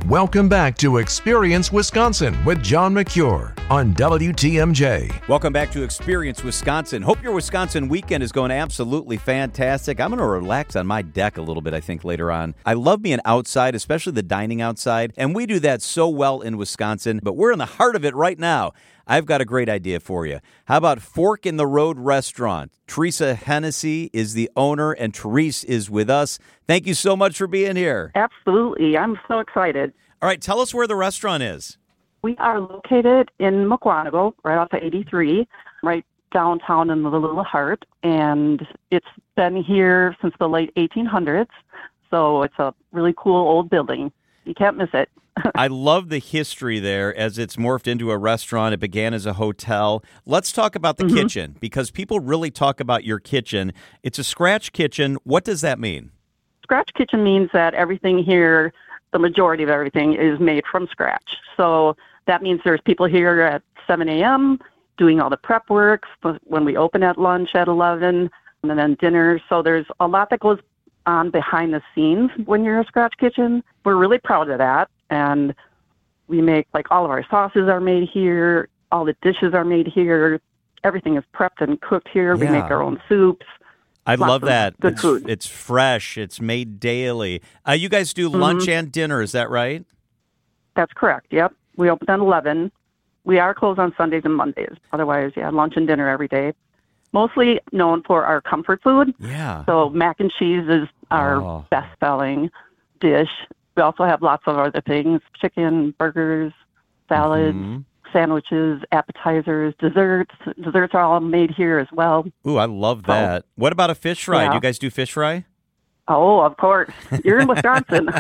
Welcome back to Experience Wisconsin with John McCure on WTMJ. Welcome back to Experience Wisconsin. Hope your Wisconsin weekend is going absolutely fantastic. I'm going to relax on my deck a little bit, I think, later on. I love being outside, especially the dining outside, and we do that so well in Wisconsin, but we're in the heart of it right now. I've got a great idea for you. How about Fork in the Road Restaurant? Teresa Hennessy is the owner, and Therese is with us. Thank you so much for being here. Absolutely. I'm so excited. All right, tell us where the restaurant is. We are located in Mukwonago, right off of 83, right downtown in the Little Heart, and it's been here since the late 1800s, so it's a really cool old building. You can't miss it. I love the history there as it's morphed into a restaurant. It began as a hotel. Let's talk about the kitchen, because people really talk about your kitchen. It's a scratch kitchen. What does that mean? Scratch kitchen means that everything here, the majority of everything, is made from scratch. So that means there's people here at 7 a.m. doing all the prep work when we open at lunch at 11, and then dinner. So there's a lot that goes on behind the scenes when you're a scratch kitchen. We're really proud of that. And we make, like, all of our sauces are made here. All the dishes are made here. Everything is prepped and cooked here. We make our own soups. I love that. Good food. It's fresh. It's made daily. You guys do lunch and dinner, is that right? That's correct, yep. We open at 11. We are closed on Sundays and Mondays. Otherwise, lunch and dinner every day. Mostly known for our comfort food. Yeah. So mac and cheese is our best-selling dish. We also have lots of other things: chicken, burgers, salads, sandwiches, appetizers, desserts. Desserts are all made here as well. Ooh, I love that. What about a fish fry? Yeah. Do you guys do fish fry? Oh, of course. You're in Wisconsin.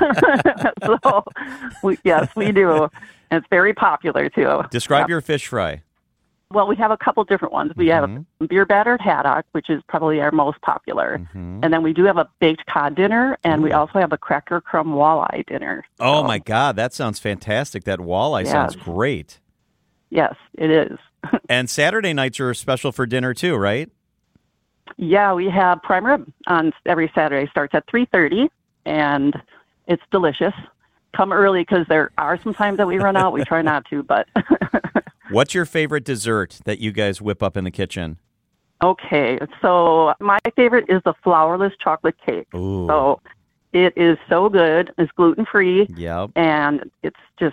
So, yes, we do. And it's very popular, too. Describe your fish fry. Well, we have a couple different ones. We have a beer battered haddock, which is probably our most popular. And then we do have a baked cod dinner, and we also have a cracker crumb walleye dinner. Oh, my God. That sounds fantastic. That walleye sounds great. Yes, it is. And Saturday nights are special for dinner, too, right? Yeah, we have prime rib on every Saturday. Starts at 3:30, and it's delicious. Come early, because there are some times that we run out. We try not to, but... What's your favorite dessert that you guys whip up in the kitchen? Okay, so my favorite is the flourless chocolate cake. Ooh. So it is so good. It's gluten-free. Yep. And it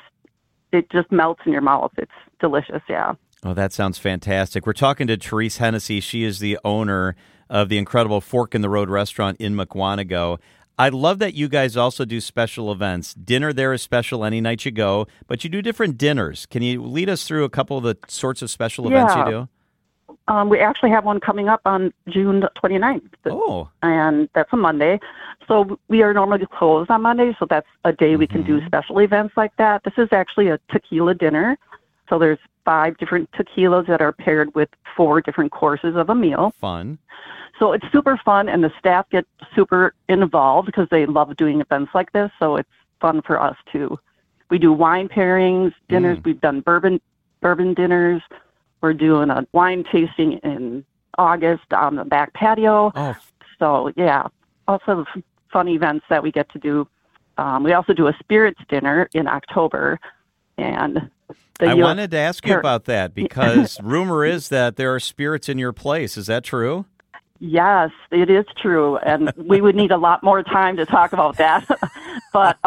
just melts in your mouth. It's delicious, yeah. Oh, that sounds fantastic. We're talking to Therese Hennessy. She is the owner of the incredible Fork in the Road restaurant in Mukwonago. I love that you guys also do special events. Dinner there is special any night you go, but you do different dinners. Can you lead us through a couple of the sorts of special events you do? We actually have one coming up on June 29th. Oh. And that's a Monday. So we are normally closed on Monday, so that's a day we can do special events like that. This is actually a tequila dinner. So there's 5 different tequilas that are paired with 4 different courses of a meal. Fun. So it's super fun, and the staff get super involved because they love doing events like this, so it's fun for us, too. We do wine pairings, dinners. We've done bourbon dinners. We're doing a wine tasting in August on the back patio. Oh. So, yeah, also fun events that we get to do. We also do a spirits dinner in October, and... I wanted to ask you about that, because rumor is that there are spirits in your place. Is that true? Yes, it is true, and we would need a lot more time to talk about that. But,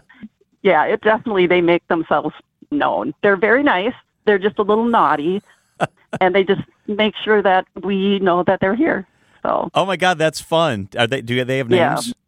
yeah, they make themselves known. They're very nice. They're just a little naughty, and they just make sure that we know that they're here. So. Oh, my God, that's fun. Do they have names? Yeah.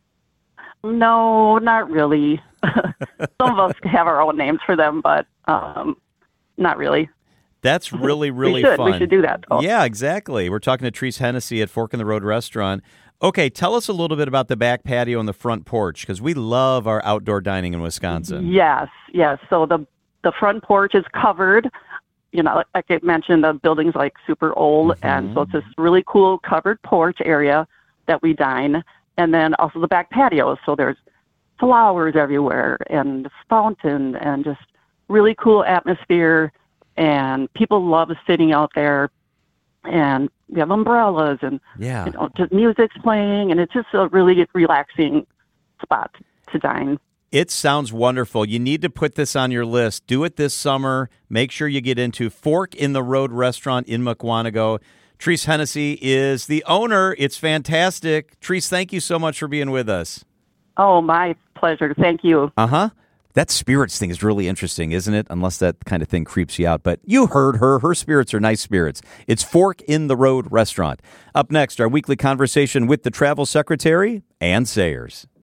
No, not really. Some of us have our own names for them, but not really. That's really, really fun. We should do that. Oh. Yeah, exactly. We're talking to Therese Hennessy at Fork in the Road restaurant. Okay, tell us a little bit about the back patio and the front porch, because we love our outdoor dining in Wisconsin. Yes. So the front porch is covered. You know, like I mentioned, the building's like super old, and so it's this really cool covered porch area that we dine. And then also the back patio. So there's flowers everywhere and fountain and just really cool atmosphere. And people love sitting out there. And we have umbrellas and just music's playing. And it's just a really relaxing spot to dine. It sounds wonderful. You need to put this on your list. Do it this summer. Make sure you get into Fork in the Road restaurant in Mukwonago. Therese Hennessy is the owner. It's fantastic. Therese, thank you so much for being with us. Oh, my pleasure. Thank you. Uh-huh. That spirits thing is really interesting, isn't it? Unless that kind of thing creeps you out. But you heard her. Her spirits are nice spirits. It's Fork in the Road restaurant. Up next, our weekly conversation with the travel secretary, Ann Sayers.